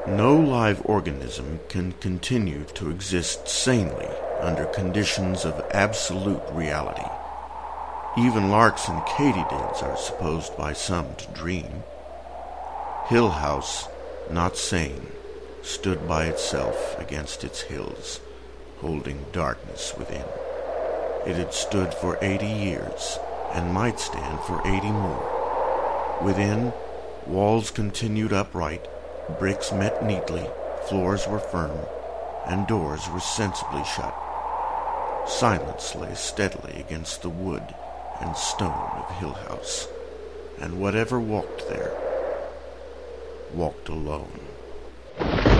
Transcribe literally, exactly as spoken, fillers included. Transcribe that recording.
No live organism can continue to exist sanely under conditions of absolute reality. Even larks and katydids are supposed by some to dream. Hill House, not sane, stood by itself against its hills, holding darkness within. It had stood for eighty years, and might stand for eighty more. Within, walls continued upright, bricks met neatly, floors were firm, and doors were sensibly shut. Silence lay steadily against the wood and stone of Hill House, and whatever walked there, walked alone.